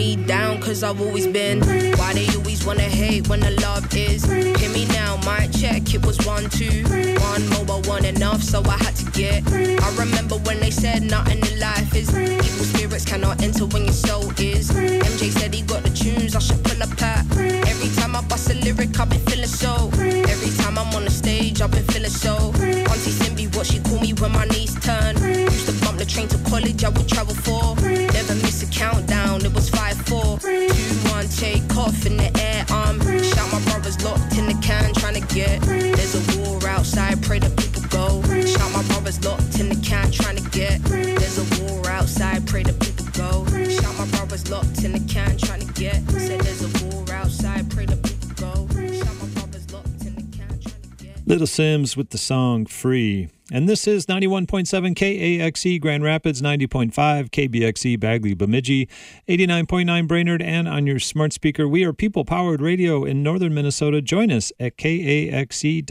me down, cause I've always been. Why they always wanna hate when the love is? Hear me now, mic check, it was 1, 2. One mobile, one enough, so I had to get. I remember when they said nothing in life is. Evil spirits cannot enter when your soul is. MJ said he got the tunes, I should pull up at. Every time I bust a lyric, I've been feeling so. Every time I'm on the stage, I've been feeling so. Auntie Simbi, what she call me when my knees turn. Used to bump the train to college, I would travel for. Never miss a countdown, it was 5, 4, 2, 1, take off in the air. Shout my brothers locked in the can, trying to get. There's a war outside, pray that people go. Shout my brothers locked in the can, trying to get. There's a war outside, pray that people go. Shout my brothers locked in the can, trying to get. Said there's a war outside, pray that people go. Shout my brothers locked in the can, trying to get. Little Sims with the song Free. And this is 91.7 KAXE Grand Rapids, 90.5 KBXE Bagley Bemidji, 89.9 Brainerd, and on your smart speaker. We are People Powered Radio in northern Minnesota. Join us at kaxe.org.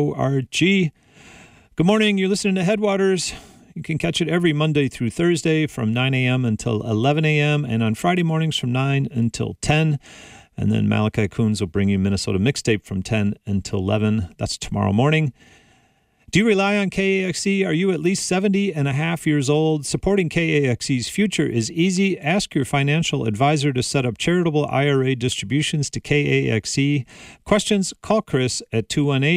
Good morning. You're listening to Headwaters. You can catch it every Monday through Thursday from 9 a.m. until 11 a.m. and on Friday mornings from 9 until 10. And then Malachi Coons will bring you Minnesota Mixtape from 10 until 11. That's tomorrow morning. Do you rely on KAXE? Are you at least 70 and a half years old? Supporting KAXE's future is easy. Ask your financial advisor to set up charitable IRA distributions to KAXE. Questions? Call Chris at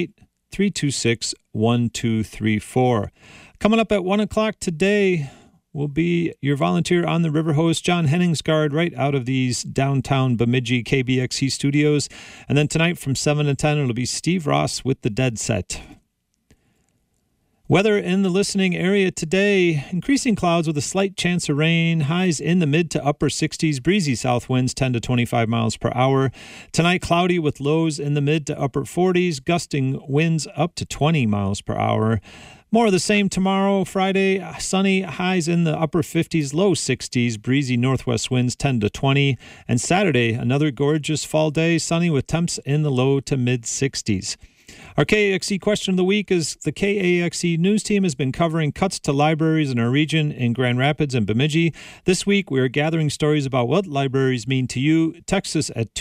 218-326-1234. Coming up at 1 o'clock today will be your volunteer on the river host, John Henningsgaard, right out of these downtown Bemidji KBXE studios. And then tonight from 7 to 10, it'll be Steve Ross with the Dead Set. Weather in the listening area today, increasing clouds with a slight chance of rain, highs in the mid to upper 60s, breezy south winds 10 to 25 miles per hour. Tonight, cloudy with lows in the mid to upper 40s, gusting winds up to 20 miles per hour. More of the same tomorrow, Friday, sunny, highs in the upper 50s, low 60s, breezy northwest winds 10 to 20. And Saturday, another gorgeous fall day, sunny with temps in the low to mid 60s. Our KAXE question of the week is the KAXE news team has been covering cuts to libraries in our region in Grand Rapids and Bemidji. This week, we are gathering stories about what libraries mean to you. Text us at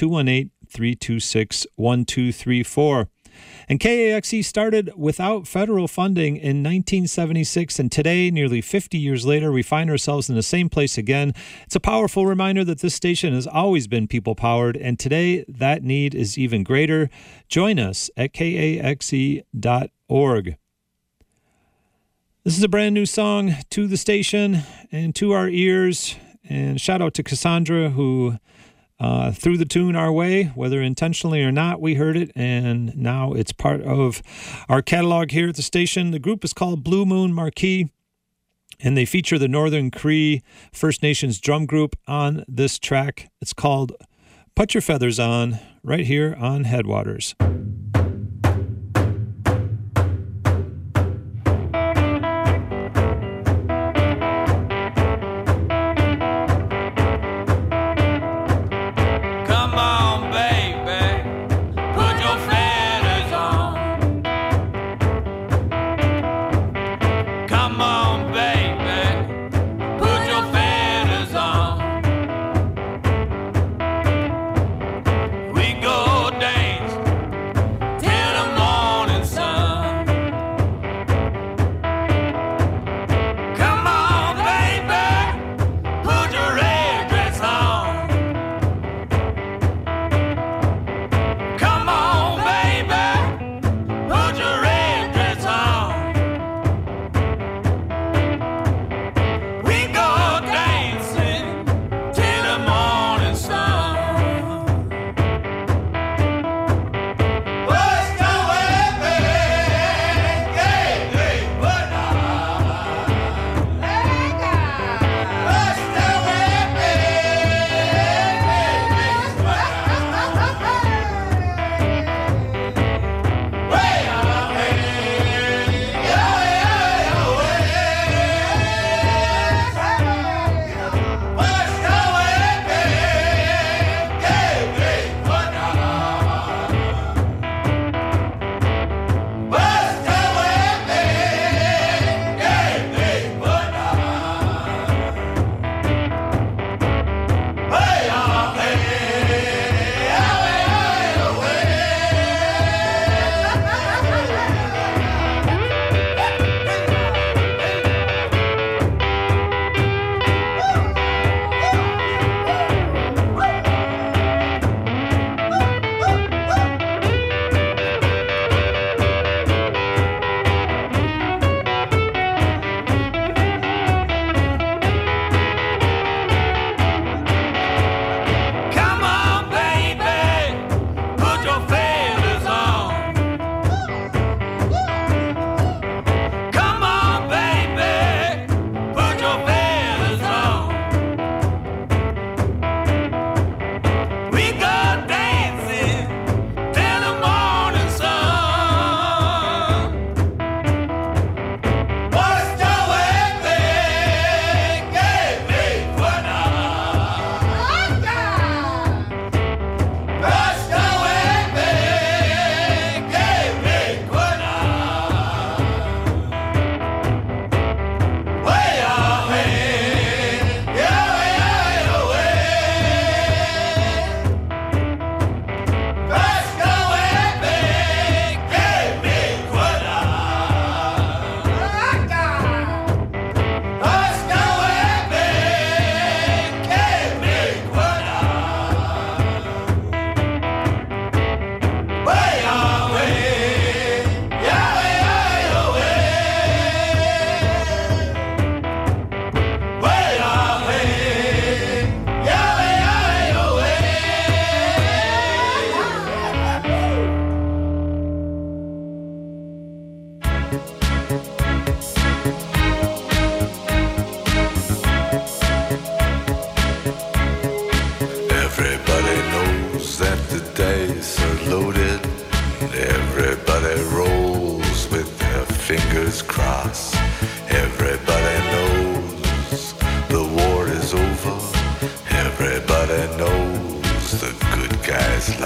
218-326-1234. And KAXE started without federal funding in 1976, and today, nearly 50 years later, we find ourselves in the same place again. It's a powerful reminder that this station has always been people-powered, and today that need is even greater. Join us at kaxe.org. This is a brand new song to the station and to our ears, and shout out to Cassandra, who threw the tune our way, whether intentionally or not. We heard it, and now it's part of our catalog here at the station. The group is called Blue Moon Marquee, and they feature the Northern Cree First Nations drum group on this track. It's called Put Your Feathers On, right here on Headwaters.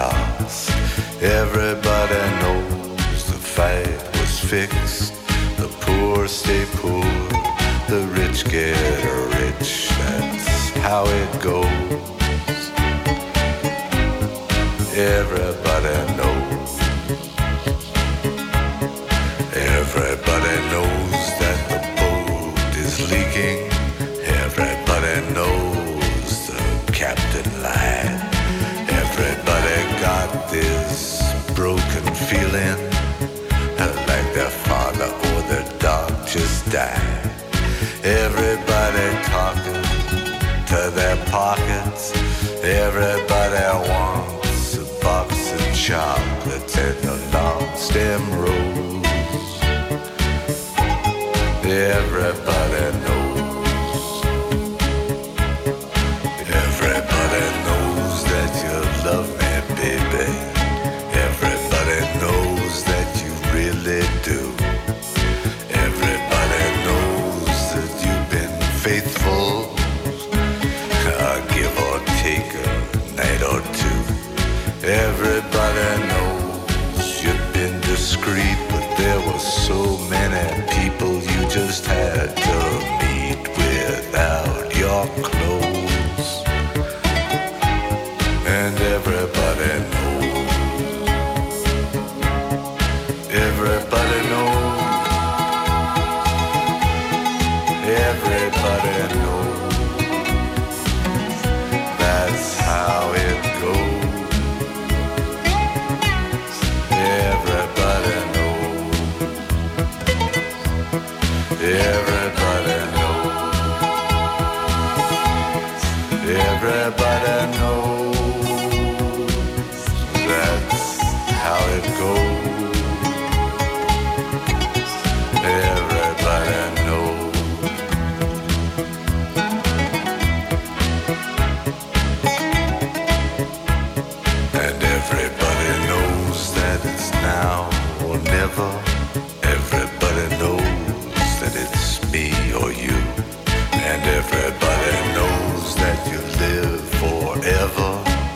lost. Everybody knows the fight was fixed. The poor stay poor, the rich get rich. That's how it goes. Everybody knows. Everybody knows that the boat is leaking. Everybody knows the captain lied. Everybody got this broken feeling, like their father or their dog just died. Everybody talking to their pockets. Everybody wants a box of chocolates and a long stem rose. Everybody knows. Everybody knows that you love me, baby. Everybody knows that you really do. Everybody knows that you've been faithful, give or take a night or two. Everybody knows you've been discreet, but there were so many people you just had to meet without your clothes. And everybody knows. Everybody knows. Everybody knows. That's how it goes. Everybody knows. Everybody knows. Everybody knows. That's how it goes. Everybody knows. And everybody knows that it's now or never. Everybody knows that it's me or you. And everybody knows that you live forever.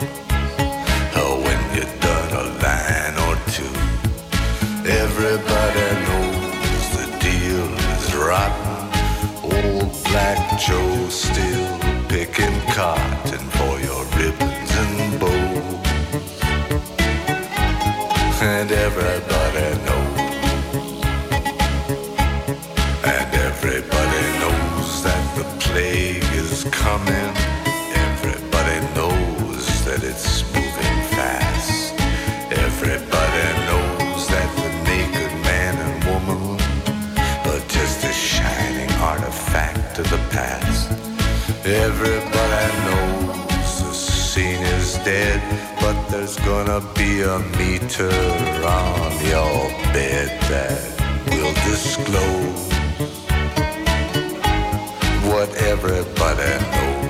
When you're done a line or two. Everybody knows the deal is rotten. Old Black Joe still picking cotton for your ribbons and bows. And everybody knows. And everybody knows that the plague is coming. Everybody knows that it's moving fast. Everybody knows that the naked man and woman are just a shining artifact of the past. Everybody knows the scene is dead, but there's gonna be a meter on your bed that will disclose what everybody knows.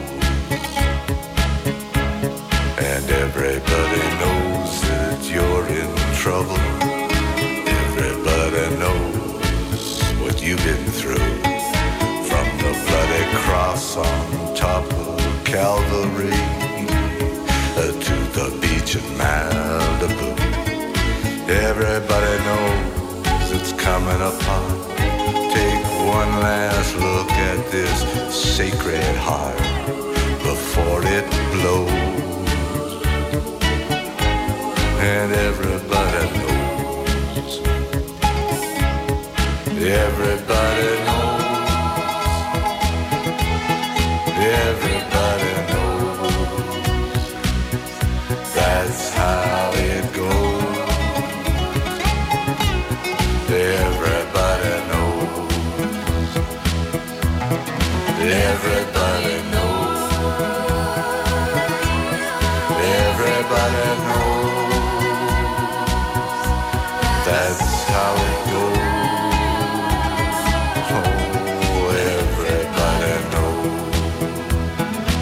And everybody knows that you're in trouble. Everybody knows what you've been through. From the bloody cross on top of Calvary to the beach in Malibu. Everybody knows it's coming upon. Take one last look at this sacred heart before it blows. And everybody knows. Everybody knows. Everybody knows. That's how it goes. Everybody knows. Everybody knows. Everybody knows. That's how it goes. Oh, everybody knows.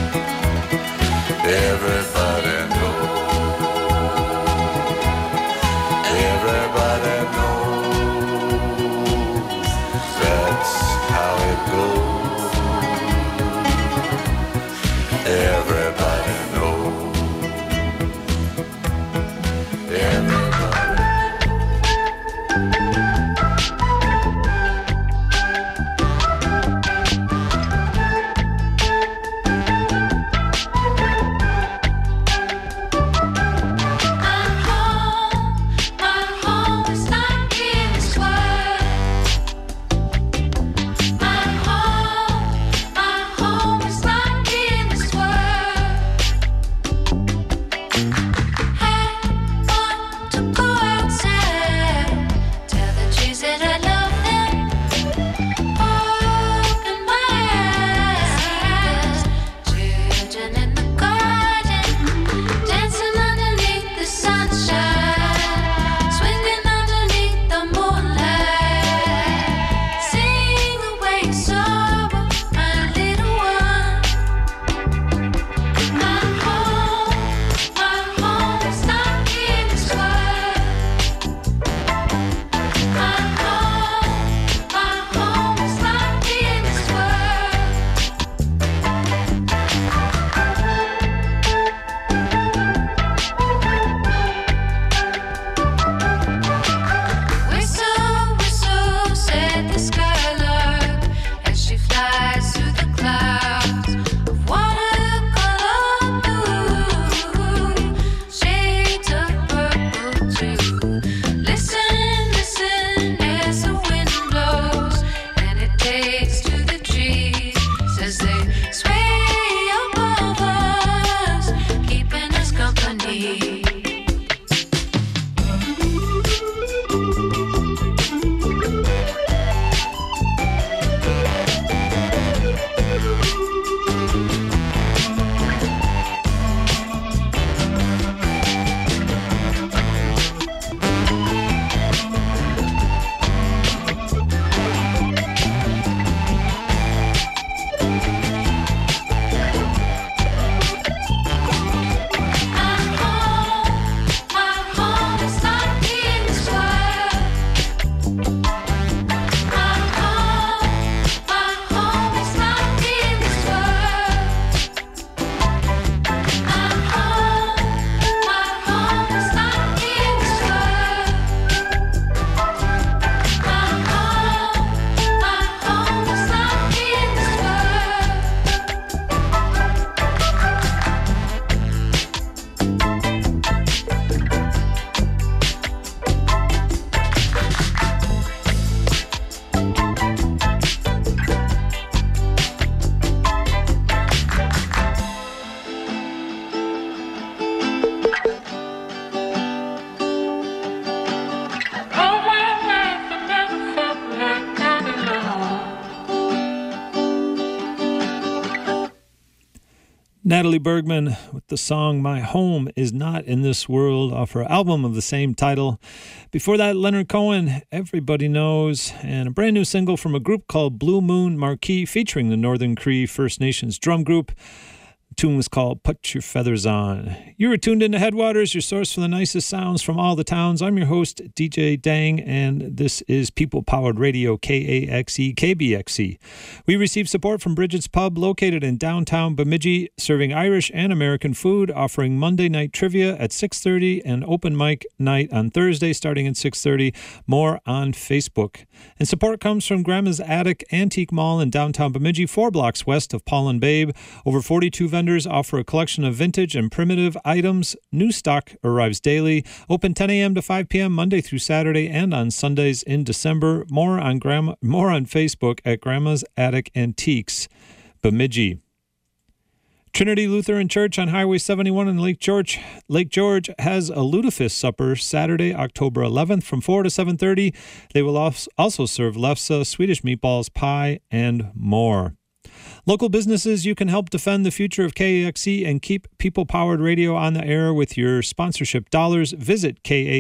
Natalie Bergman with the song My Home Is Not in This World off her album of the same title. Before that, Leonard Cohen, Everybody Knows, and a brand new single from a group called Blue Moon Marquee featuring the Northern Cree First Nations drum group. The tune was called Put Your Feathers On. You are tuned into Headwaters, your source for the nicest sounds from all the towns. I'm your host, DJ Dang, and this is People-Powered Radio, KAXE, KBXE. We receive support from Bridget's Pub, located in downtown Bemidji, serving Irish and American food, offering Monday night trivia at 6:30 and open mic night on Thursday starting at 6:30. More on Facebook. And support comes from Grandma's Attic Antique Mall in downtown Bemidji, 4 blocks west of Paul and Babe. Over 42 vendors offer a collection of vintage and primitive items. New stock arrives daily. Open 10 a.m. to 5 p.m. Monday through Saturday and on Sundays in December. More on Facebook at Grandma's Attic Antiques, Bemidji. Trinity Lutheran Church on Highway 71 in Lake George has a lutefisk supper Saturday, October 11th from 4 to 7:30. They will also serve lefse, Swedish meatballs, pie, and more. Local businesses, you can help defend the future of KAXE and keep People-Powered Radio on the air with your sponsorship dollars. Visit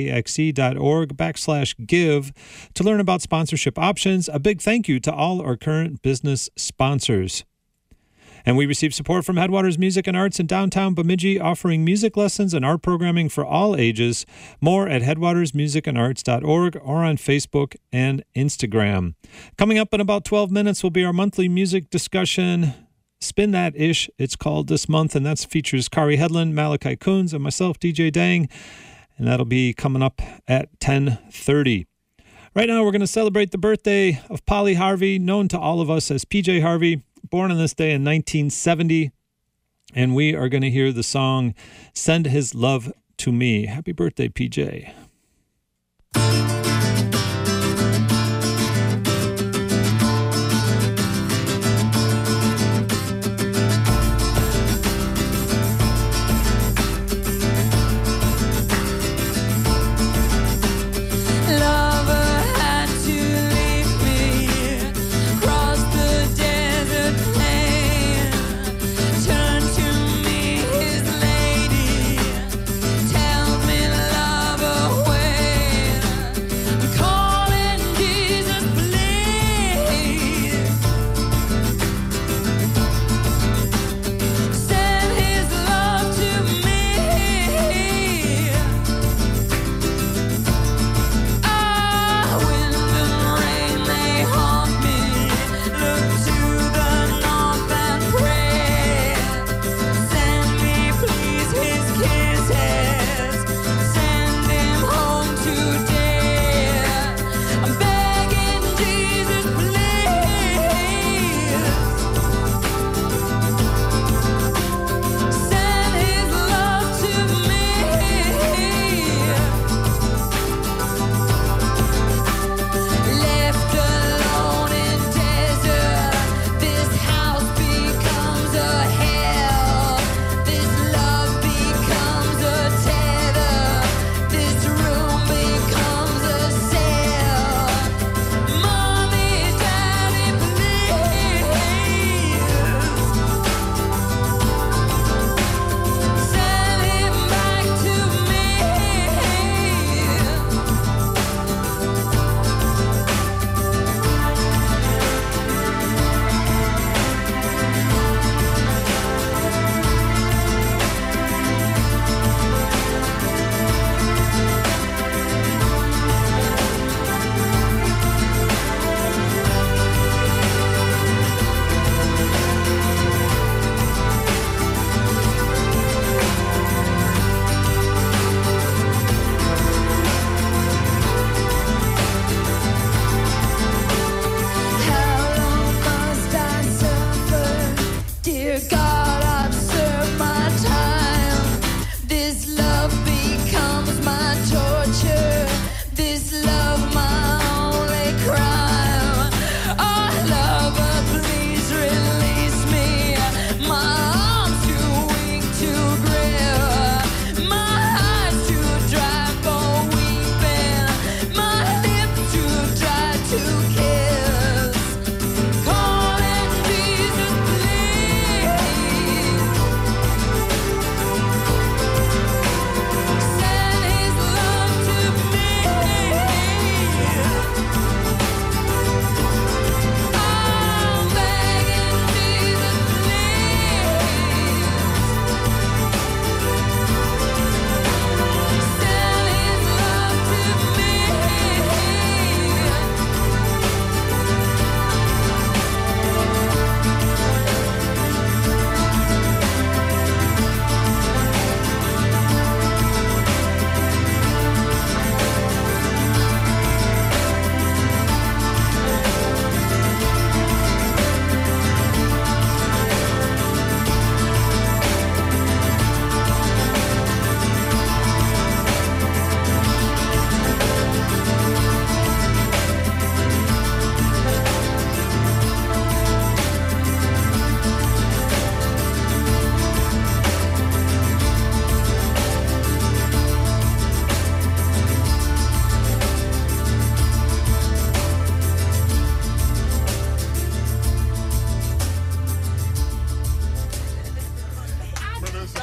kaxe.org/give to learn about sponsorship options. A big thank you to all our current business sponsors. And we receive support from Headwaters Music and Arts in downtown Bemidji, offering music lessons and art programming for all ages. More at headwatersmusicandarts.org or on Facebook and Instagram. Coming up in about 12 minutes will be our monthly music discussion, Spin That Ish, it's called this month, and that features Kari Headland, Malachi Coons, and myself, DJ Dang, and that'll be coming up at 10:30. Right now, we're going to celebrate the birthday of Polly Harvey, known to all of us as PJ Harvey, born on this day in 1970, and we are going to hear the song Send His Love to Me. Happy birthday, PJ. Tell me love away.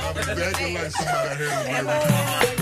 Acting like somebody heard me.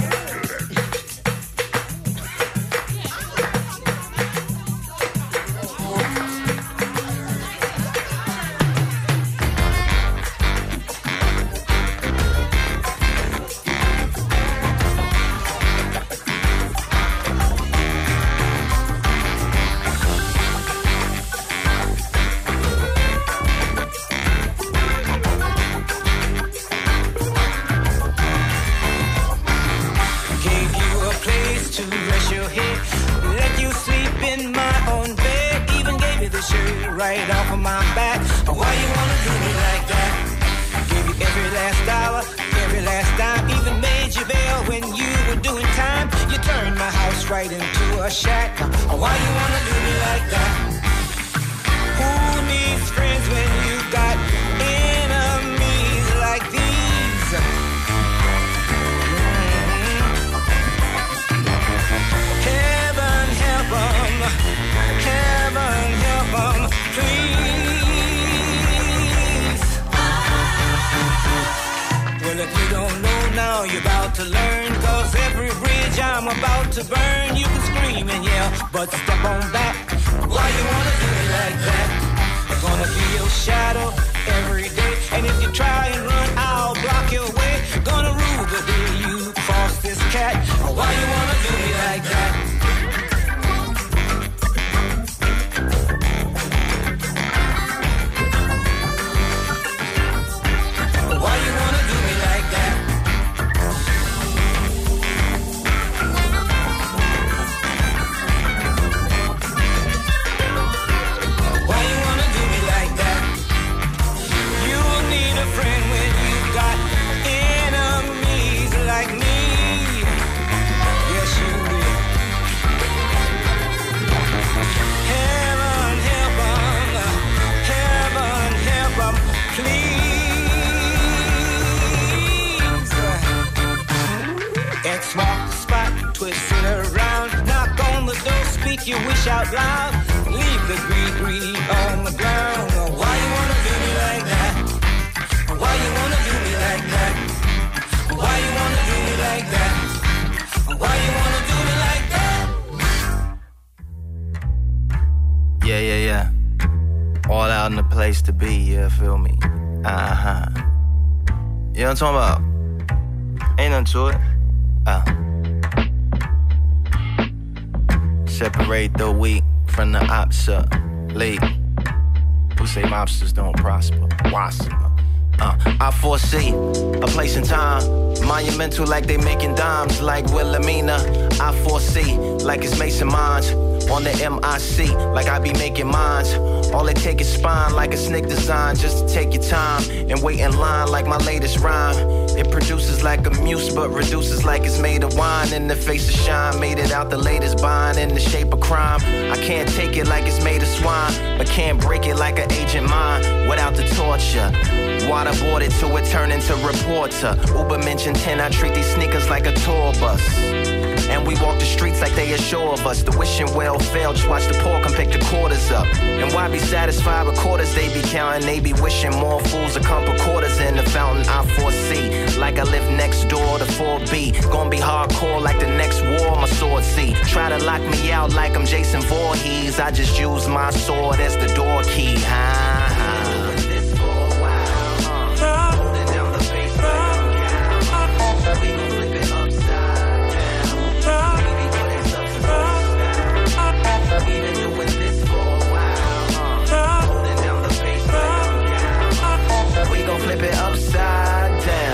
Right off of my back. Why you wanna do me like that? Gave you every last dollar, every last dime. Even made you bail when you were doing time. You turned my house right into a shack. Why you wanna do me like that? Who needs friends when you got enemies like these? Heaven help 'em. Heaven help 'em. Please. Well, if you don't know now, you're about to learn. Cause every bridge I'm about to burn, you can scream and yell, but step on back. Why you wanna do it like that? I'm gonna be your shadow every day. And if you try and run, I'll block your way. Gonna rule the day you cross this cat. Why you wanna do me like that? Why you wanna do me like that? Why you wanna do me like that? You'll need a friend when you got enemies like me. Yes, you will. Heaven help 'em. Heaven help 'em. Please. X mark the spot, twist it around. Knock on the door, speak your wish out loud. Leave the green on the ground. Why you wanna do me like that? Why you wanna do me like that? Why you wanna do me like that? Why you wanna do me like that? Yeah. All out in the place to be, yeah, feel me? Uh-huh. You know what I'm talking about? Ain't nothing to it. Separate the weak from the obsolete. Who say mobsters don't prosper? Wassa. I foresee a place and time monumental like they making dimes like Wilhelmina. I foresee like it's Mason Mines on the MIC like I be making mines. All they take is spine like a snake design just to take your time and wait in line like my latest rhyme. It produces like a muse but reduces like it's made of wine. In the face of shine, made it out the latest bind in the shape of crime. I can't take it like it's made of swine, but can't break it like an agent mine without the torture. Waterboarded till it turn into reporter. Uber mentioned 10, I treat these sneakers like a tour bus. And we walk the streets like they assure of us. The wishing well failed, just watch the poor come pick the quarters up. And why be satisfied with quarters they be counting? They be wishing more fools to come put quarters in the fountain. I foresee, like I live next door to 4B. Gonna be hardcore like the next war, my sword see. Try to lock me out like I'm Jason Voorhees. I just use my sword as the door key. We gon' flip it upside down.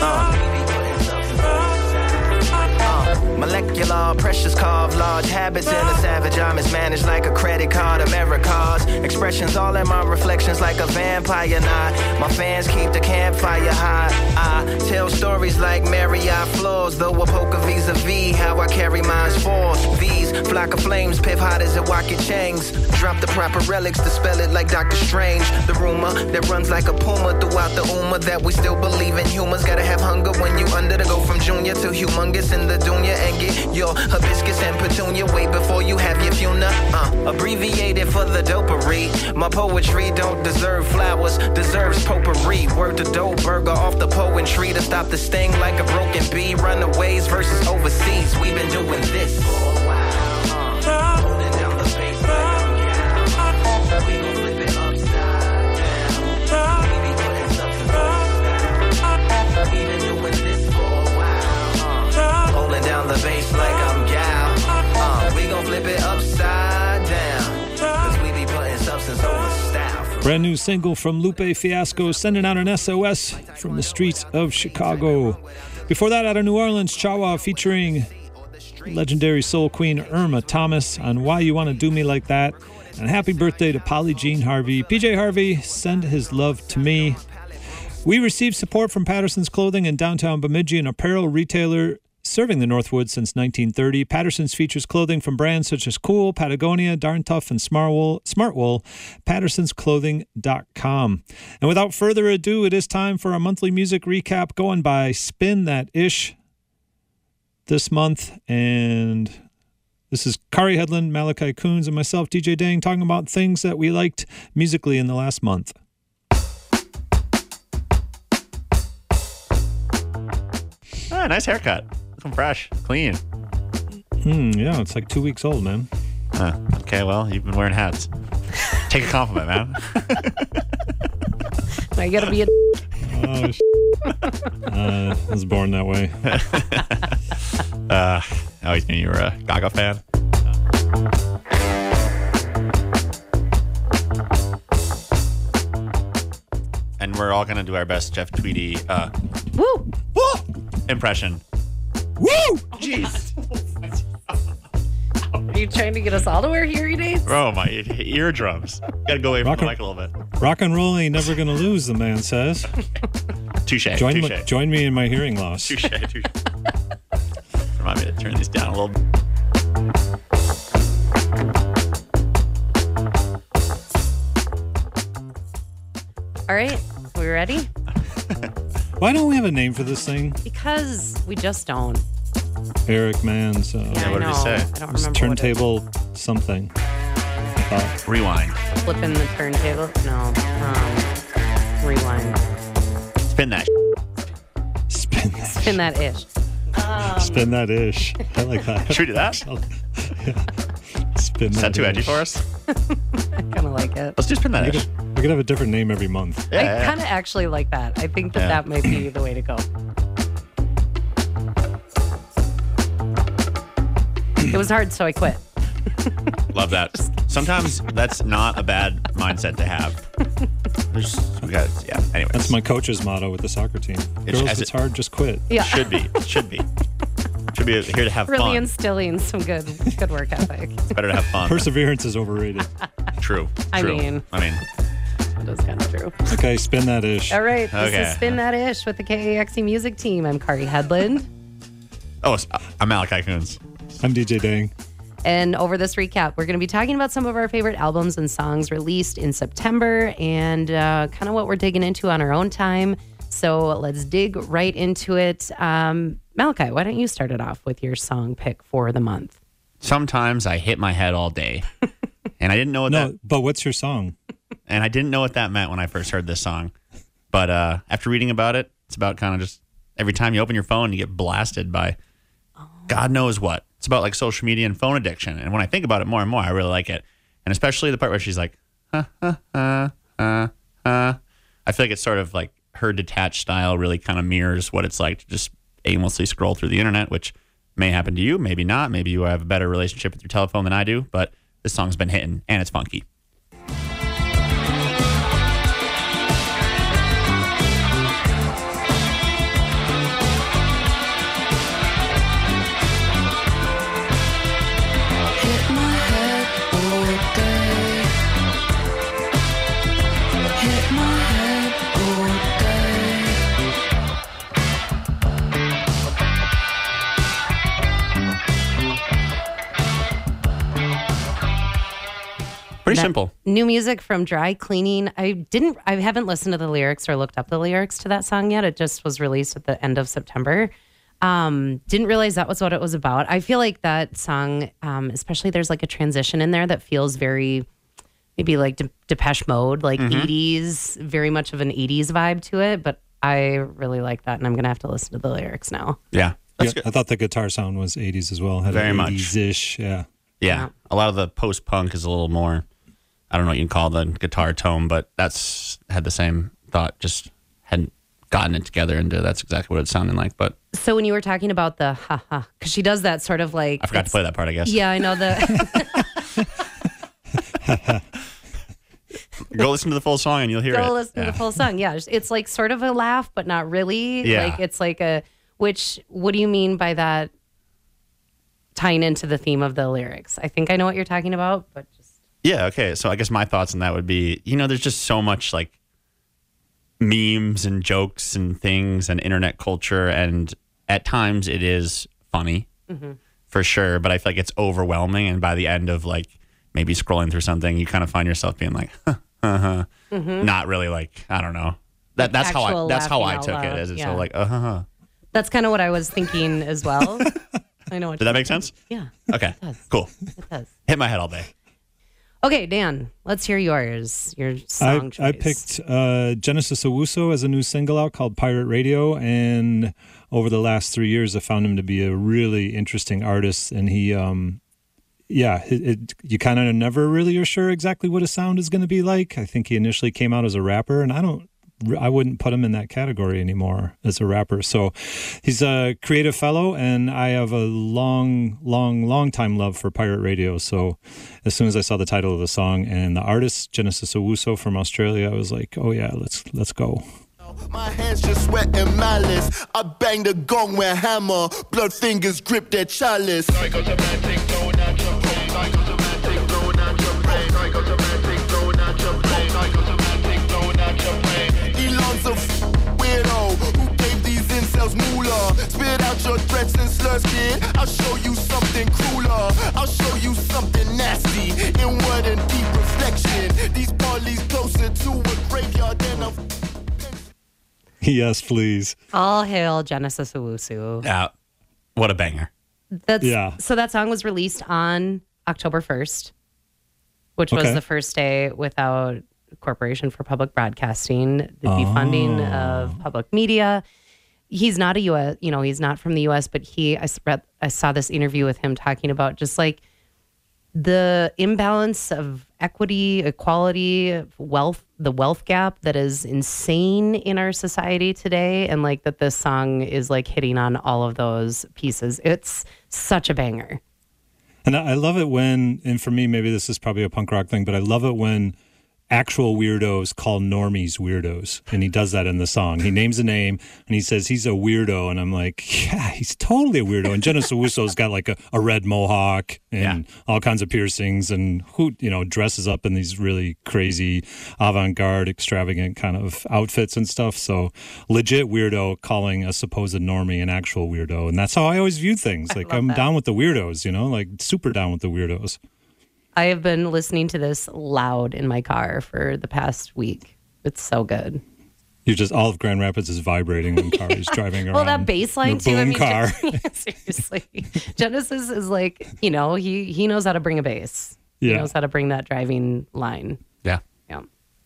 Molecular pressures carve large habits in a savage. I mismanaged like a credit card, Americas. Expressions all in my reflections like a vampire knot. My fans keep the campfire high. I tell stories like Mary I flaws, though a poker vis-a-vis how I carry mine's forth. These flock of flames, piff hot as a rocket chains. Drop the proper relics to spell it like Doctor Strange. The rumor that runs like a puma throughout the Uma that we still believe in humans. Gotta have hunger when you under to go from junior to humongous in the dunya and get your hibiscus and petunia way before you have your funa. Abbreviated for the dopery. My poetry don't deserve flowers, deserves potpourri. Word to dough burger off the poetry. free to stop the sting like a broken bee. Runaways versus overseas. We've been doing this for a while. Holding down the bass like we gon' flip it upside down. We be putting substance over style. We've been doing this for a while. Holding down the bass like I'm gal. We gon' flip it upside down. Cause we be putting substance over style. Brand new single from Lupe Fiasco, sending out an SOS from the streets of Chicago. Before that, out of New Orleans, Chawa featuring legendary soul queen Irma Thomas on Why You Want to Do Me Like That. And happy birthday to Polly Jean Harvey. PJ Harvey, send his love to me. We received support from Patterson's Clothing in downtown Bemidji, an apparel retailer serving the Northwoods since 1930. Patterson's features clothing from brands such as Cool, Patagonia, Darn Tough, and Smart Wool. Pattersonsclothing.com. And without further ado, it is time for our monthly music recap going by Spin That Ish this month. And this is Kari Headland, Malachi Coons, and myself, DJ Dang, talking about things that we liked musically in the last month. Ah, nice haircut. Looking fresh, clean. Yeah, it's like 2 weeks old, man. Okay, well, you've been wearing hats. Take a compliment, man. Now you gotta be a I was born that way. You were a Gaga fan? And we're all going to do our best Jeff Tweedy woo impression. Woo! Jeez. Are you trying to get us all to wear hearing aids? Oh, my eardrums. Got to go away from the mic a little bit. Rock and roll ain't never gonna lose, the man says. Touche. Join me in my hearing loss. Touche. Remind me to turn these down a little bit. All right, we ready? Why don't we have a name for this thing? Because we just don't. Eric Mann's Yeah, what I did know. he say? I don't remember what turntable something. Rewind. Flipping the turntable? No. Rewind. Spin that. Spin that. Spin that ish. Spin that ish. I like that. Should we do that? Yeah. Spin Is that. that too edgy ish. for us? I kind of like it. Let's do spin that. We could have a different name every month. I kind of actually like that. I think that might be the way to go. It was hard, so I quit. Love that. Sometimes that's not a bad mindset to have. Anyways. That's my coach's motto with the soccer team. Girls, it's hard, just quit. Yeah. Should be here to have really fun. instilling some good work ethic. It's better to have fun. Perseverance is overrated. True. I mean. That is kind of true. Okay, spin that ish. All right, this is Spin That Ish with the KAXE music team. I'm Kari Headland. Oh, I'm Malachi Coons. I'm DJ Dang. And over this recap, we're going to be talking about some of our favorite albums and songs released in September and kind of what we're digging into on our own time. So let's dig right into it. Malachi, why don't you start it off with your song pick for the month? Sometimes I hit my head all day. And I didn't know what but what's your song? And I didn't know what that meant when I first heard this song. But after reading about it, it's about kind of just every time you open your phone, you get blasted by God knows what. It's about like social media and phone addiction. And when I think about it more and more, I really like it. And especially the part where she's like, I feel like it's sort of like her detached style really kind of mirrors what it's like to just aimlessly scroll through the internet, which may happen to you, maybe not. Maybe you have a better relationship with your telephone than I do, but this song's been hitting and it's funky. Pretty simple. New music from Dry Cleaning. I haven't listened to the lyrics or looked up the lyrics to that song yet. It just was released at the end of September. Didn't realize that was what it was about. I feel like that song, especially there's like a transition in there that feels very, maybe like Depeche Mode, like 80s, very much of an 80s vibe to it. But I really like that, and I'm going to have to listen to the lyrics now. Yeah. Yeah, I thought the guitar sound was 80s as well. Had Very an much. 80s-ish, yeah. Yeah. A lot of the post-punk is a little more, I don't know what you can call the guitar tone, but that's had the same thought, just hadn't gotten it together into that's exactly what it's sounding like. But So when you were talking about the ha-ha, because she does that sort of like... I forgot to play that part, I guess. Yeah, I know Go listen to the full song and you'll hear it. Go listen to the full song. Yeah, it's like sort of a laugh, but not really. Yeah. Like it's like a... what do you mean by that tying into the theme of the lyrics? I think I know what you're talking about, but just... Yeah, okay. So I guess my thoughts on that would be, there's just so much like memes and jokes and things and internet culture. And at times it is funny for sure. But I feel like it's overwhelming. And by the end of like maybe scrolling through something, you kind of find yourself being like, not really like, I don't know. That's how I took it. As it's so like, That's kind of what I was thinking as well. I know. Did that make sense? Yeah. Okay. It does. Cool. It does. Hit my head all day. Okay, Dan, let's hear yours. Your song choice. I picked Genesis Owusu as a new single out called Pirate Radio, and over the last 3 years, I found him to be a really interesting artist. And he, you kind of never really are sure exactly what his sound is going to be like. I think he initially came out as a rapper, and I wouldn't put him in that category anymore as a rapper. So he's a creative fellow, and I have a long time love for Pirate Radio. So as soon as I saw the title of the song and the artist, Genesis Owusu from Australia, I was like, oh yeah, let's go. My hands just sweat and malice. I bang the gong with hammer. Blood fingers grip their chalice. Psychosomatic, no natural pain. Psychosomatic, no natural pain. Psychosomatic, no natural pain. Psychosomatic, no natural pain. Elon's a weirdo who gave these incels moolah. Spit out your threats and slurs, kid. I'll show you something crueler. I'll show you something nasty. Inward and deep reflection. These parties closer to a graveyard than a... Yes, please. All hail Genesis Owusu. Yeah. What a banger. So that song was released on October 1st, which was the first day without Corporation for Public Broadcasting, the defunding of public media. He's not a U.S., he's not from the U.S., but I saw this interview with him talking about just like the imbalance of equity, equality, wealth, the wealth gap that is insane in our society today. And like that this song is like hitting on all of those pieces. It's such a banger. And I love it when, and for me, maybe this is probably a punk rock thing, but I love it when actual weirdos call normies weirdos. And he does that in the song. He names a name and he says he's a weirdo. And I'm like, yeah, he's totally a weirdo. And Genesis Owusu's got like a red mohawk and all kinds of piercings and who, dresses up in these really crazy avant-garde, extravagant kind of outfits and stuff. So legit weirdo calling a supposed normie an actual weirdo. And that's how I always viewed things. Like I'm down with the weirdos, like super down with the weirdos. I have been listening to this loud in my car for the past week. It's so good. You're just, all of Grand Rapids is vibrating when car is driving around. Well, that bass line too. Boom car. Seriously. Genesis is like, he knows how to bring a bass. Yeah. He knows how to bring that driving line. Yeah. Yeah.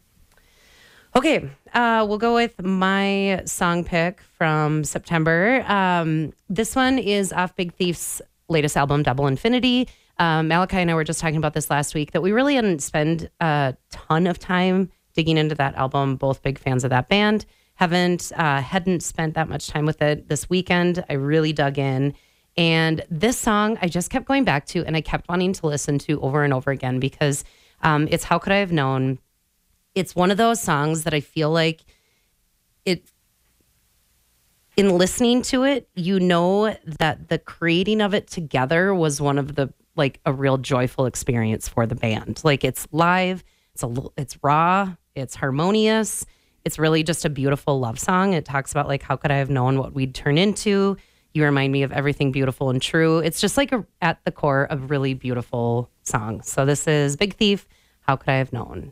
Okay. We'll go with my song pick from September. This one is off Big Thief's latest album, Double Infinity. Malachi and I were just talking about this last week, that we really didn't spend a ton of time digging into that album. Both big fans of that band. Hadn't spent that much time with it this weekend. I really dug in. And this song I just kept going back to and I kept wanting to listen to over and over again because it's How Could I Have Known? It's one of those songs that I feel like in listening to it, that the creating of it together was one of the a real joyful experience for the band. Like it's live, it's raw, it's harmonious. It's really just a beautiful love song. It talks about how could I have known what we'd turn into? You remind me of everything beautiful and true. It's just at the core a really beautiful song. So this is Big Thief, How Could I Have Known?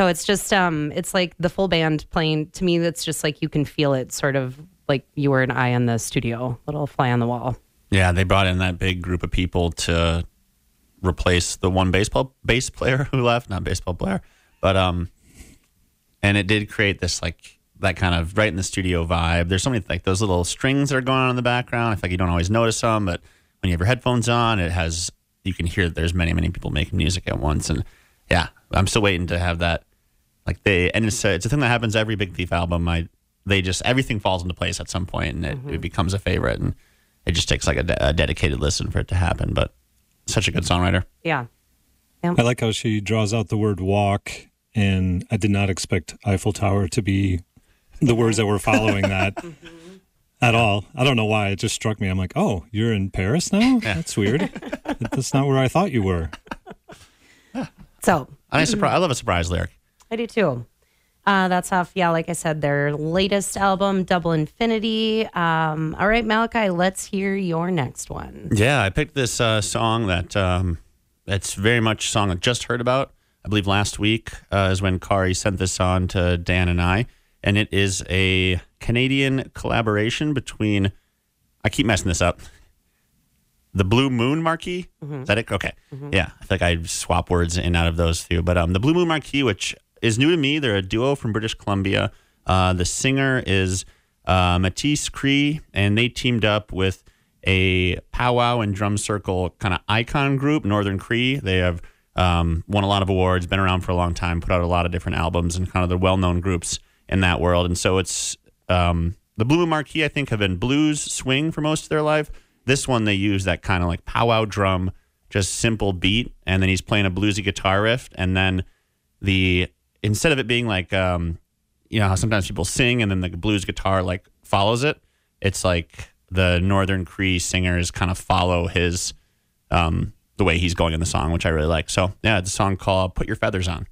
So it's just, it's like the full band playing. To me, that's just like you can feel it, sort of like you were an eye in the studio, little fly on the wall. Yeah, they brought in that big group of people to replace the one bass player who left. Not baseball player, but and it did create this like that kind of right in the studio vibe. There's so many like those little strings that are going on in the background. I feel like you don't always notice them, but when you have your headphones on, you can hear that there's many people making music at once. And yeah, I'm still waiting to have that. Like it's a thing that happens every Big Thief album. Everything falls into place at some point, and it becomes a favorite, and it just takes like a dedicated listen for it to happen. But such a good songwriter. Yeah. I like how she draws out the word walk, and I did not expect Eiffel Tower to be the words that were following that at all. I don't know why. It just struck me. I'm like, oh, you're in Paris now? Yeah. That's weird. That's not where I thought you were. So I love a surprise lyric. I do too. That's off, like I said, their latest album, Double Infinity. All right, Malachi, let's hear your next one. Yeah, I picked this song that it's very much a song I just heard about. I believe last week is when Kari sent this on to Dan and I. And it is a Canadian collaboration between, I keep messing this up, the Blue Moon Marquee. Is that it? Okay. Yeah, I feel like I swap words in and out of those two. But the Blue Moon Marquee, which is new to me, they're a duo from British Columbia. The singer is Matisse Cree, and they teamed up with a powwow and drum circle kind of icon group, Northern Cree. They have won a lot of awards, been around for a long time, put out a lot of different albums, and kind of the well-known groups in that world. And so it's the Blue Moon Marquee, I think, have been blues swing for most of their life. This one, they use that kind of like powwow drum, just simple beat, and then he's playing a bluesy guitar riff, and then instead of it being like how sometimes people sing and then the blues guitar like follows it, it's like the Northern Cree singers kind of follow his the way he's going in the song, which I really like. So yeah, it's a song called Put Your Feathers On.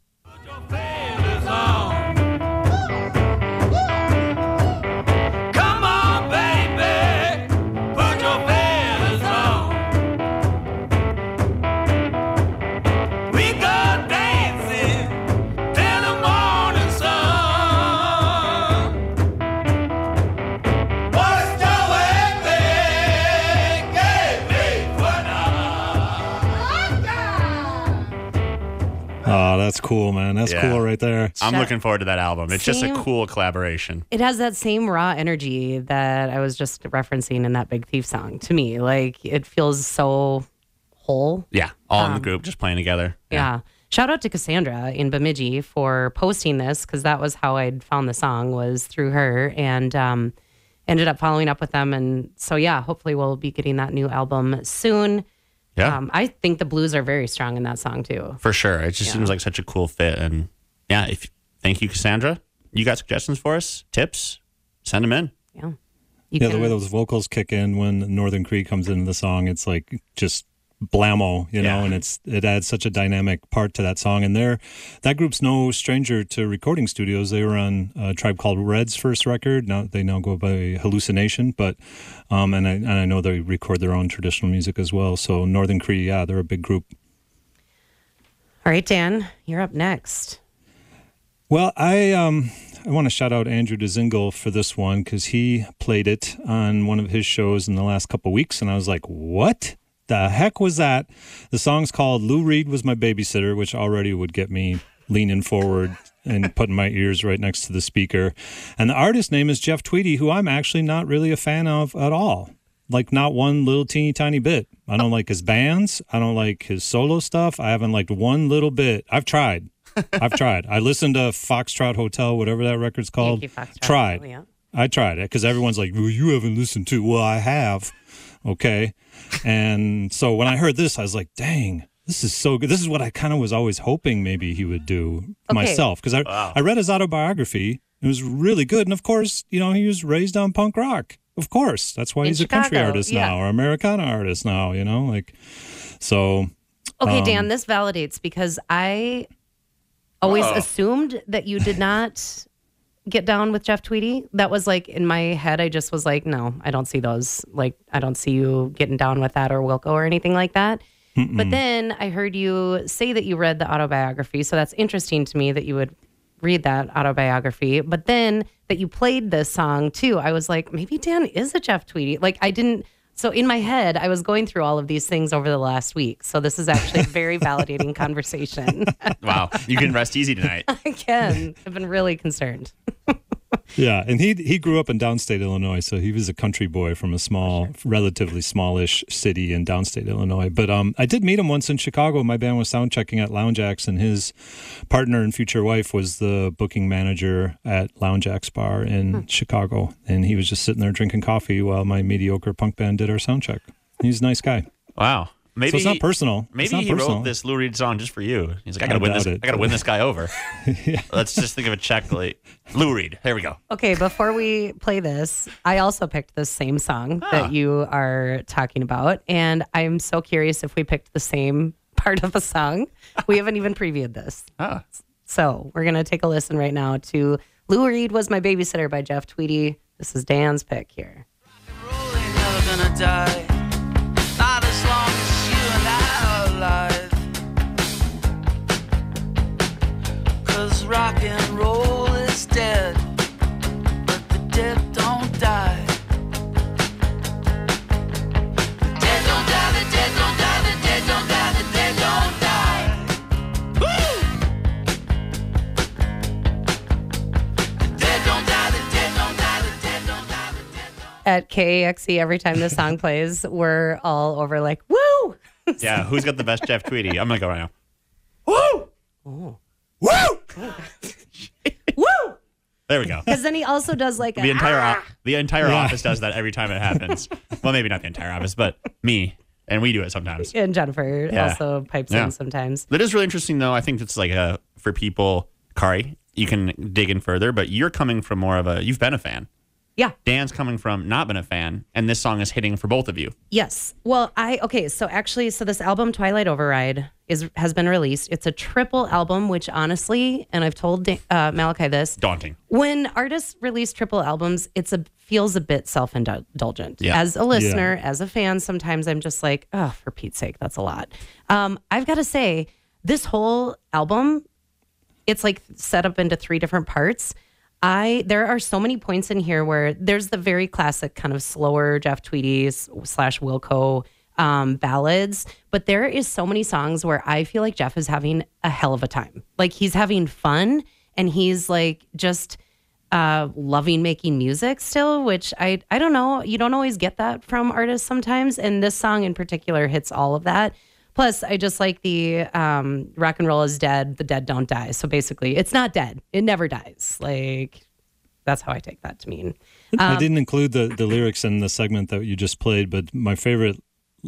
That's cool, man. That's cool right there. I'm looking forward to that album. It's just a cool collaboration. It has that same raw energy that I was just referencing in that Big Thief song to me. Like, it feels so whole. Yeah, all in the group, just playing together. Yeah. Shout out to Cassandra in Bemidji for posting this, because that was how I'd found the song, was through her, and ended up following up with them. And so, yeah, hopefully we'll be getting that new album soon. Yeah. I think the blues are very strong in that song too. For sure. It just seems like such a cool fit. And yeah, thank you, Cassandra. You got suggestions for us? Tips? Send them in. Yeah. The way those vocals kick in when Northern Cree comes into the song, it's like just blammo, and it adds such a dynamic part to that song. And that group's no stranger to recording studios. They were on a Tribe Called Red's first record. Now they go by Hallucination, but and I know they record their own traditional music as well. So Northern Cree, they're a big group. All right, Dan, you're up next. Well, I want to shout out Andrew DeZingle for this one, because he played it on one of his shows in the last couple of weeks, and I was like, what the heck was that? The song's called Lou Reed Was My Babysitter, which already would get me leaning forward and putting my ears right next to the speaker. And the artist name is Jeff Tweedy, who I'm actually not really a fan of at all. Like, not one little teeny tiny bit. I don't like his bands. I don't like his solo stuff. I haven't liked one little bit. I've tried. I listened to Foxtrot Hotel, whatever that record's called. Tried. Yeah. I tried it, because everyone's like, well, you haven't listened to. Well, I have. Okay. And so when I heard this, I was like, dang, this is so good. This is what I kind of was always hoping maybe he would do myself. Because I read his autobiography. It was really good. And of course, he was raised on punk rock. Of course. That's why he's Chicago, a country artist now, or Americana artist now, so. Okay, Dan, this validates, because I always assumed that you did not get down with Jeff Tweedy. That was like, in my head, I just was like, no, I don't see those. Like, I don't see you getting down with that, or Wilco, or anything like that. But then I heard you say that you read the autobiography. So that's interesting to me that you would read that autobiography. But then that you played this song too, I was like, maybe Dan is a Jeff Tweedy. Like I didn't. So in my head, I was going through all of these things over the last week. So this is actually a very validating conversation. Wow. You can rest easy tonight. I can. I've been really concerned. Yeah, and he grew up in downstate Illinois, so he was a country boy from a small, relatively smallish city in downstate Illinois. But I did meet him once in Chicago. My band was sound checking at Lounge Axe, and his partner and future wife was the booking manager at Lounge Axe Bar in Chicago. And he was just sitting there drinking coffee while my mediocre punk band did our sound check. He's a nice guy. Wow. Maybe so it's not personal. Maybe he wrote this Lou Reed song just for you. He's like, I gotta win this guy over. Yeah. Let's just think of a check. Like, Lou Reed. There we go. Okay, before we play this, I also picked this same song that you are talking about. And I'm so curious if we picked the same part of the song. We haven't even previewed this. So we're going to take a listen right now to Lou Reed Was My Babysitter by Jeff Tweedy. This is Dan's pick here. Rock and roll ain't never gonna die. Not as long as you and I are alive. 'Cause rock and roll is dead, but the dead don't die. The dead don't die, the dead don't die, the dead don't die, the dead don't die. Woo! The dead don't die, the dead don't die, the dead don't die, the dead don't die. At KAXE, every time this song plays, we're all over like, woo! Yeah, who's got the best Jeff Tweedy? I'm gonna go right now. Woo! Oh. Woo! Woo! There we go. Because then he also does like The entire office does that every time it happens. Well, maybe not the entire office, but me. And we do it sometimes. And Jennifer also pipes in sometimes. That is really interesting, though. I think it's like for people, Kari, you can dig in further, but you're coming from more of you've been a fan. Yeah. Dan's coming from not been a fan, and this song is hitting for both of you. Yes. Well, so this album, Twilight Override, has been released. It's a triple album, which honestly, and I've told Malachi this. Daunting. When artists release triple albums, feels a bit self-indulgent. Yeah. As a listener, as a fan, sometimes I'm just like, oh, for Pete's sake, that's a lot. I've got to say, this whole album, it's like set up into 3 different parts. There are so many points in here where there's the very classic kind of slower Jeff Tweedy / Wilco ballads, but there is so many songs where I feel like Jeff is having a hell of a time. Like he's having fun and he's like just loving making music still, which I don't know. You don't always get that from artists sometimes. And this song in particular hits all of that. Plus, I just like the rock and roll is dead, the dead don't die. So basically, it's not dead. It never dies. Like, that's how I take that to mean. I didn't include the lyrics in the segment that you just played, but my favorite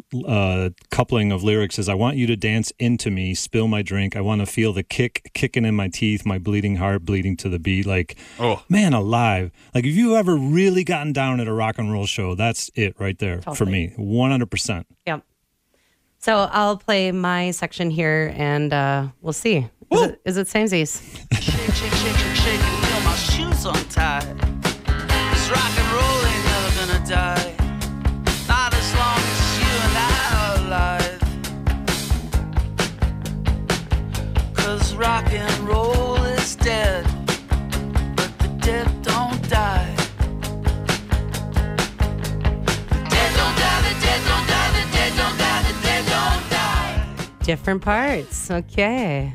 coupling of lyrics is, I want you to dance into me, spill my drink. I want to feel the kicking in my teeth, my bleeding heart bleeding to the beat. Like, man alive. Like, if you've ever really gotten down at a rock and roll show, that's it right there for me. 100%. Yep. So I'll play my section here, and we'll see. Is it samesies? Shake, shake, shake, shake, shake, and feel my shoes untied. This rock and roll ain't never gonna die. Not as long as you and I are alive. 'Cause rock and roll is dead, but the dead don't die. The dead don't die, the dead don't die, the dead don't die, the dead don't die. Different parts. Okay.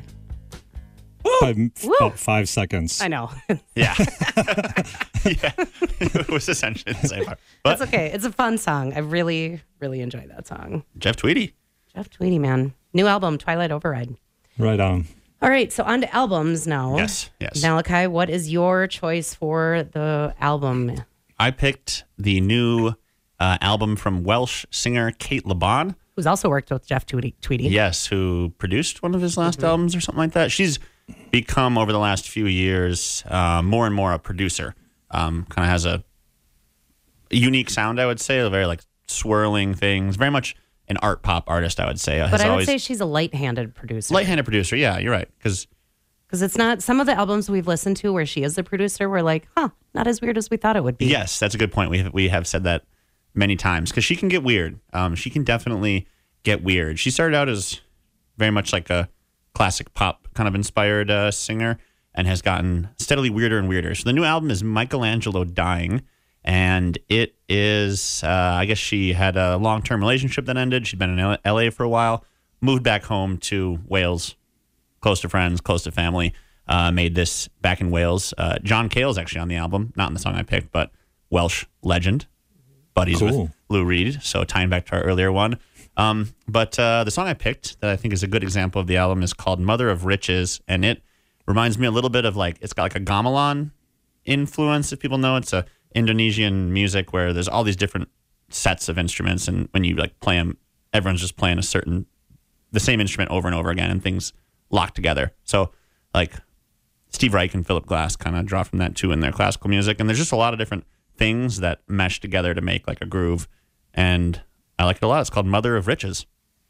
About 5 seconds. I know. Yeah. Yeah. It was essentially the same part. But That's okay. It's a fun song. I really, really enjoyed that song. Jeff Tweedy. Jeff Tweedy, man. New album, Twilight Override. Right on. All right, so on to albums now. Yes. Malachi, what is your choice for the album? I picked the new album from Welsh singer Kate LeBon. Who's also worked with Jeff Tweedy. Yes, who produced one of his last albums or something like that. She's become, over the last few years, more and more a producer. Kind of has a unique sound, I would say. A very like swirling things. Very much an art pop artist, I would say. But I would say she's a light-handed producer. Light-handed producer, yeah, you're right. Because it's not, some of the albums we've listened to where she is the producer, we're like, not as weird as we thought it would be. Yes, that's a good point. We have said that many times because she can get weird. She can definitely get weird. She started out as very much like a classic pop kind of inspired singer and has gotten steadily weirder and weirder. So the new album is Michelangelo Dying, and it is, I guess she had a long-term relationship that ended. She'd been in LA for a while, moved back home to Wales, close to friends, close to family, made this back in Wales. John Cale's actually on the album, not in the song I picked, but Welsh legend, buddies with Lou Reed, so tying back to our earlier one. But the song I picked that I think is a good example of the album is called Mother of Riches, and it reminds me a little bit of like, it's got like a gamelan influence, if people know. It's a Indonesian music where there's all these different sets of instruments, and when you like play them, everyone's just playing the same instrument over and over again, and things lock together. So like Steve Reich and Philip Glass kind of draw from that too in their classical music, and there's just a lot of different things that mesh together to make like a groove, and I like it a lot. It's called Mother of Riches.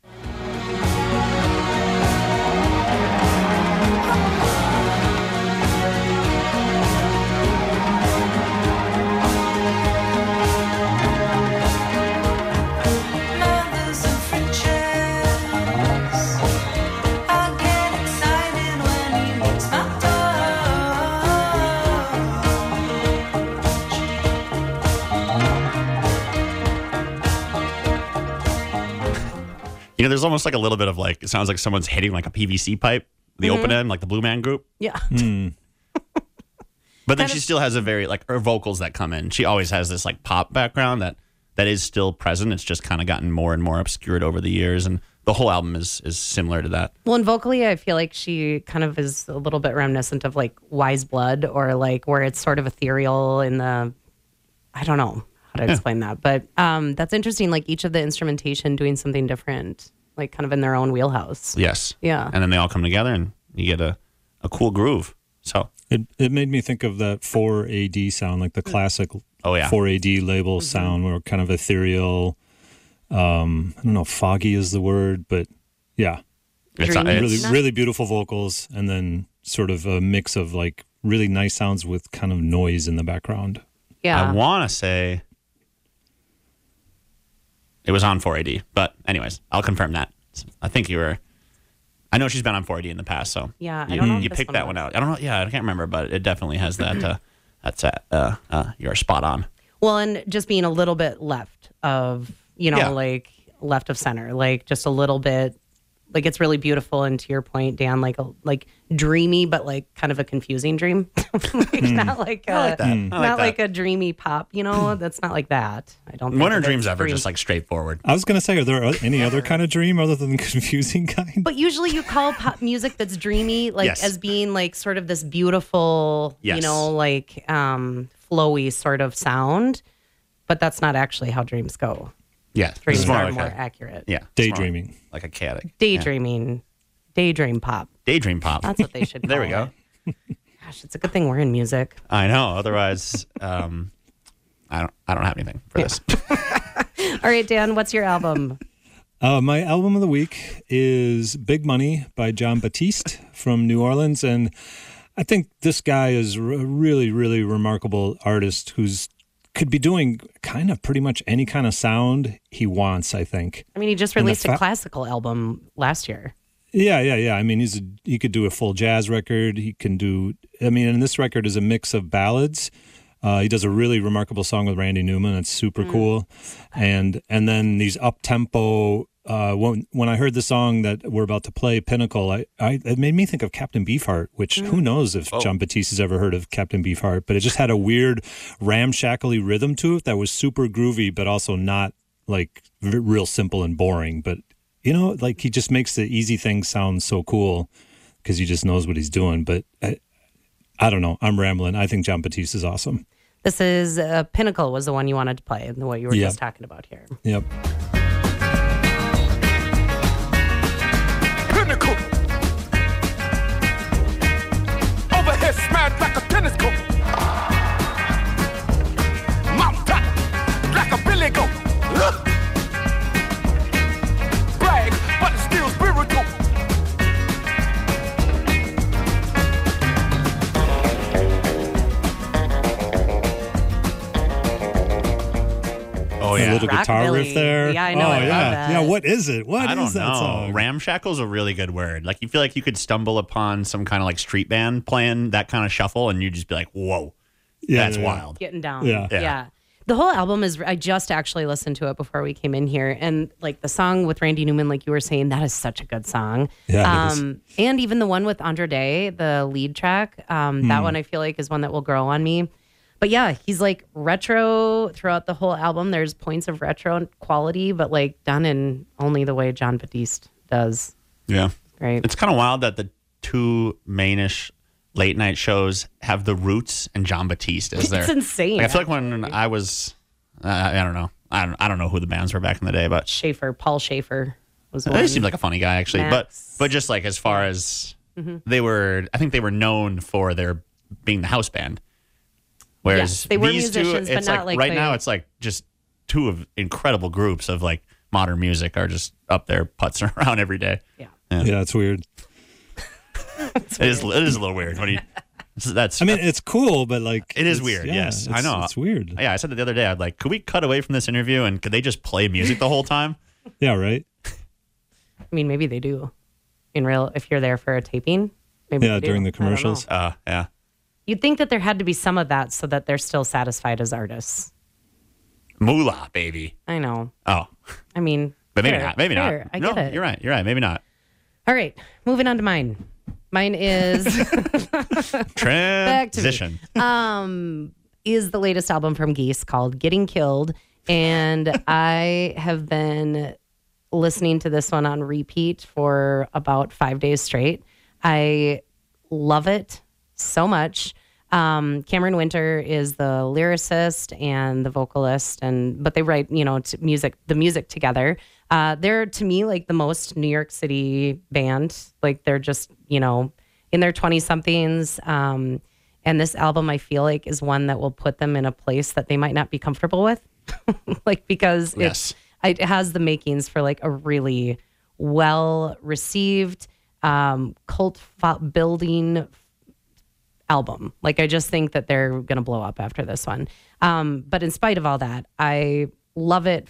You know, there's almost like a little bit of like, it sounds like someone's hitting like a PVC pipe, the open end, like the Blue Man Group. Yeah. But then she still has a very, like, her vocals that come in. She always has this like pop background that is still present. It's just kind of gotten more and more obscured over the years. And the whole album is similar to that. Well, and vocally, I feel like she kind of is a little bit reminiscent of like Wise Blood, or like where it's sort of ethereal in the, I don't know how to explain that. But that's interesting. Like each of the instrumentation doing something different, like kind of in their own wheelhouse. Yes. Yeah. And then they all come together and you get a cool groove. So it made me think of that 4AD sound, like the classic 4AD label sound, where kind of ethereal. I don't know if foggy is the word, but yeah. It's really beautiful vocals, and then sort of a mix of like really nice sounds with kind of noise in the background. Yeah. I want to say it was on 4AD, but anyways, I'll confirm that. I think I know she's been on 4AD in the past, so yeah, I don't know. You picked that one out. I don't know. Yeah, I can't remember, but it definitely has that. You're spot on. Well, and just being a little bit left of, like left of center, like just a little bit, like it's really beautiful. And to your point, Dan, like dreamy, but like kind of a confusing dream. Not like a dreamy pop, that's not like that. I don't think when are dreams ever just like straightforward? I was going to say, are there any other kind of dream other than the confusing kind? But usually you call pop music that's dreamy, like as being like sort of this beautiful, like flowy sort of sound. But that's not actually how dreams go. Yeah. Dreams are more accurate. Yeah. Daydreaming. Like a chaotic. Daydreaming. Daydream pop. Daydream pop. That's what they should call There we go. Gosh, it's a good thing we're in music. I know. Otherwise, I don't have anything for this. All right, Dan, what's your album? My album of the week is Big Money by Jon Batiste from New Orleans. And I think this guy is a really, really remarkable artist who's could be doing kind of pretty much any kind of sound he wants, I think. I mean, he just released a classical album last year. Yeah. I mean, he could do a full jazz record. He can do, and this record is a mix of ballads. He does a really remarkable song with Randy Newman. It's super cool. And then these up-tempo, when I heard the song that we're about to play, Pinnacle, it made me think of Captain Beefheart, which who knows if Jon Batiste has ever heard of Captain Beefheart, but it just had a weird ramshackly rhythm to it that was super groovy, but also not like real simple and boring. But, like he just makes the easy things sound so cool because he just knows what he's doing. But I don't know. I'm rambling. I think Jon Batiste is awesome. This is Pinnacle was the one you wanted to play, and what you were just talking about here. Yep. Pinnacle. Overhead smashed like a tennis court. Mount top like a billy goat. Brag, but it's still spiritual. Oh A little guitar riff Rockabilly. there. Yeah, I know. I love that. Yeah, what is it? What I is don't that know. song? Ramshackle's a really good word. Like you feel like you could stumble upon some kind of like street band playing that kind of shuffle, and you'd just be like, "Whoa, that's wild." Getting down. Yeah. Yeah. The whole album is, I just actually listened to it before we came in here. And like the song with Randy Newman, like you were saying, that is such a good song. Yeah, it is. And even the one with Andre Day, the lead track, that one I feel like is one that will grow on me. But yeah, he's like retro throughout the whole album. There's points of retro quality, but like done in only the way John Batiste does. Yeah. Right. It's kind of wild that the two mainish late night shows have the Roots and John Batiste as their. It's insane. Like, I feel like when I was, I don't know. I don't know who the bands were back in the day, but Paul Schaefer was one. he seemed like a funny guy actually. Max. But just like as far as they were, I think they were known for their being the house band. Whereas Yes, they were these two, musicians, but it's not like right they- now it's like just two of incredible groups of like modern music are just up there putzing around every day. Yeah. Yeah, it's weird. It is a little weird when you. That's. I mean, it's cool, but like it is it's- weird. yeah, Yes, I know. It's weird. Yeah, I said it the other day. I'd like, could we cut away from this interview and could they just play music the whole time? Yeah, right. I mean, maybe they do in real, if you're there for a taping. Maybe Yeah, they do. during the I don't know. commercials. Yeah. You'd think that there had to be some of that so that they're still satisfied as artists. Moolah, baby. I know. Oh, I mean, but maybe fair, not. Maybe fair. not. I No, get it. You're right. You're right. Maybe not. All right, moving on to mine. Mine is Transition. is the latest album from Geese called Getting Killed. And I have been listening to this one on repeat for about 5 days straight. I love it so much. Cameron Winter is the lyricist and the vocalist, but they write, the music together. They're, to me, like the most New York City band. Like they're just, in their 20-somethings. And this album, I feel like, is one that will put them in a place that they might not be comfortable with. Like, because it has the makings for like a really well-received cult building album. Like, I just think that they're going to blow up after this one. But in spite of all that, I love it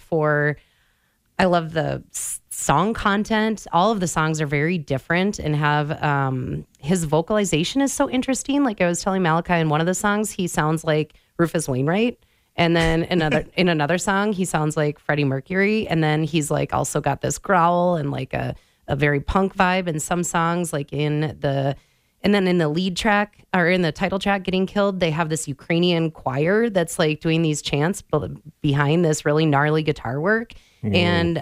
I love the song content. All of the songs are very different and have his vocalization is so interesting. Like I was telling Malachi in one of the songs, he sounds like Rufus Wainwright. And then in another song, he sounds like Freddie Mercury. And then he's like also got this growl and like a very punk vibe in some songs, like in the lead track or in the title track, Getting Killed, they have this Ukrainian choir that's like doing these chants behind this really gnarly guitar work. And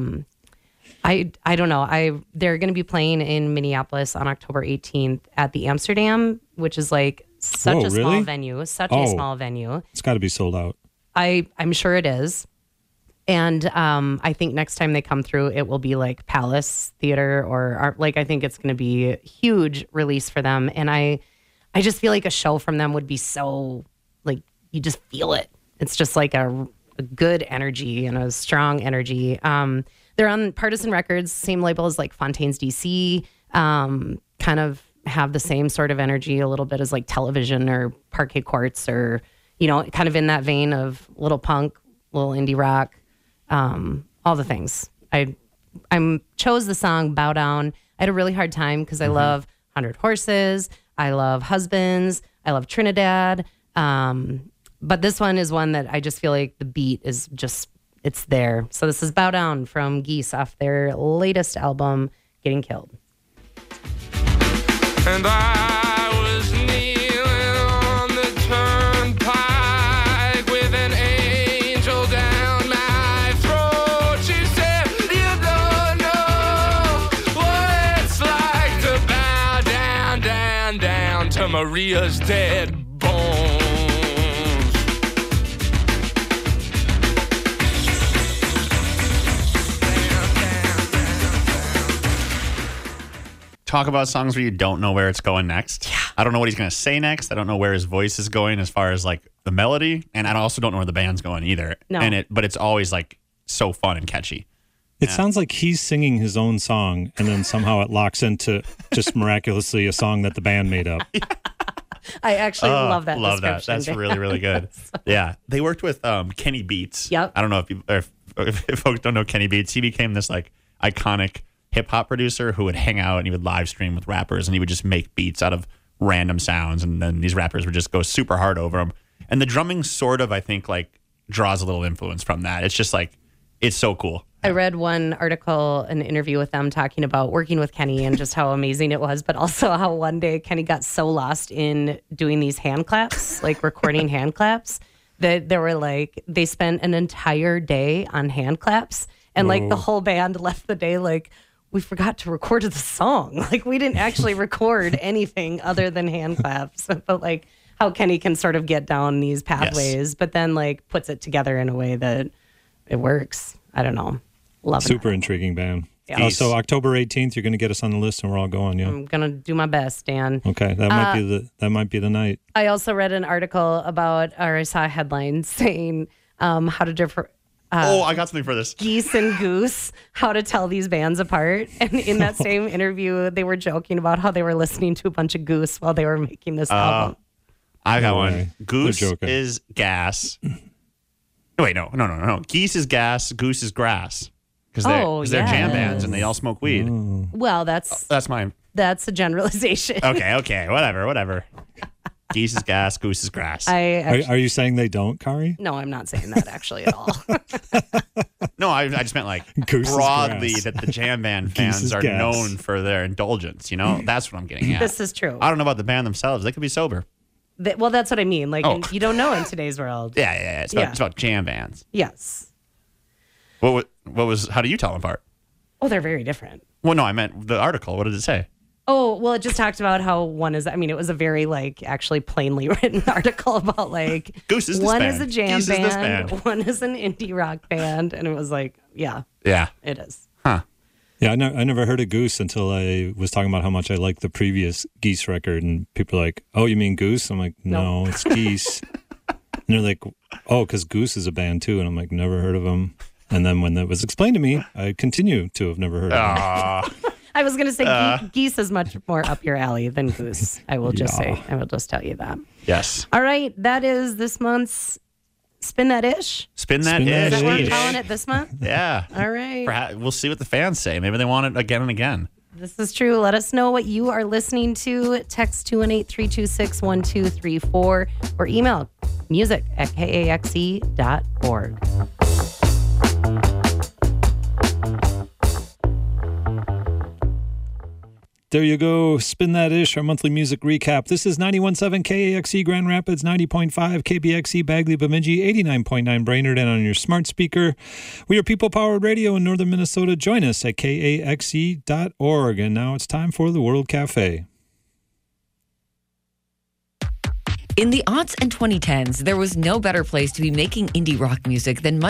I don't know. They're going to be playing in Minneapolis on October 18th at the Amsterdam, which is like such a small venue, a small venue. It's got to be sold out. I'm sure it is. And I think next time they come through, it will be like Palace Theater or like, I think it's going to be a huge release for them. And I just feel like a show from them would be so like, you just feel it. It's just like a good energy and a strong energy. They're on Partisan Records, same label as like Fontaine's DC, kind of have the same sort of energy a little bit as like Television or Parquet Courts or, kind of in that vein of little punk, little indie rock, all the things. I chose the song Bow Down. I had a really hard time because I love 100 Horses. I love Husbands. I love Trinidad. But this one is one that I just feel like the beat is just, it's there. So this is Bow Down from Geese off their latest album, Getting Killed. And I was kneeling on the turnpike with an angel down my throat. She said, you don't know what it's like to bow down, down, down to Maria's dead bones. Talk about songs where you don't know where it's going next. Yeah. I don't know what he's going to say next. I don't know where his voice is going as far as like the melody, and I also don't know where the band's going either. No. But it's always like so fun and catchy. It sounds like he's singing his own song, and then somehow it locks into just miraculously a song that the band made up. I actually love that. Love that. description, That's Dan. really, really good. Yeah. They worked with Kenny Beats. Yep. I don't know if folks don't know Kenny Beats. He became this like iconic hip hop producer who would hang out and he would live stream with rappers and he would just make beats out of random sounds. And then these rappers would just go super hard over them. And the drumming sort of, I think, like draws a little influence from that. It's just like, it's so cool. I read one article, an interview with them talking about working with Kenny and just how amazing it was, but also how one day Kenny got so lost in doing these hand claps, like recording hand claps, that they were like, they spent an entire day on hand claps. And like the whole band left the day like, we forgot to record the song. Like we didn't actually record anything other than hand claps. But like how Kenny can sort of get down these pathways, but then like puts it together in a way that it works. I don't know. Love it. Super intriguing band. Yeah. So October 18th, you're going to get us on the list, and we're all going. Yeah. I'm gonna do my best, Dan. Okay, that might be the night. I also read an article about, or I saw a headline saying how to differ. I got something for this. Geese and Goose, how to tell these bands apart. And in that same interview, they were joking about how they were listening to a bunch of Goose while they were making this album. I got No one. way. Goose They're joking. is gas. Wait, no. Geese is gas. Goose is grass. Because they're jam bands and they all smoke weed. Well, that's a generalization. Okay, whatever. Geese is gas. Goose is grass. Are you saying they don't, Kari? No, I'm not saying that actually at all. No, I just meant like Goose is broadly grass. that the jam band Geese fans is are gas. known for their indulgence. You know, that's what I'm getting at. This is true. I don't know about the band themselves. They could be sober. Well, that's what I mean. Like, Oh. you don't know in today's world. Yeah. It's about jam bands. Yes. What was? How do you tell them apart? Oh, they're very different. Well, no, I meant the article. What did it say? Oh, well, it just talked about how one is, I mean, it was a very, like, actually plainly written article about, like, Goose is this one band. is a jam Geese is this band, band. one is an indie rock band. And it was like, yeah, Yeah. it is. Huh. Yeah, I never heard of Goose until I was talking about how much I liked the previous Geese record, and people are like, "Oh, you mean Goose?" I'm like, "No, it's Geese." And they're like, "Oh, because Goose is a band too," and I'm like, "Never heard of them." And then when that was explained to me, I continue to have never heard of them. I was going to say Geese is much more up your alley than Goose. I will just say, I will just tell you that. Yes. All right, that is this month's Spin That Ish. Spin that Spin that Is that what we're ish. calling it this month? Yeah. All right. Perhaps we'll see what the fans say. Maybe they want it again and again. This is true. Let us know what you are listening to. Text 218-326-1234 or email music@kaxe.org. There you go. Spin That Ish, our monthly music recap. This is 91.7 KAXE Grand Rapids, 90.5 KBXE Bagley Bemidji, 89.9 Brainerd, and on your smart speaker. We are people-powered radio in northern Minnesota. Join us at kaxe.org. And now it's time for the World Cafe. In the aughts and 2010s, there was no better place to be making indie rock music than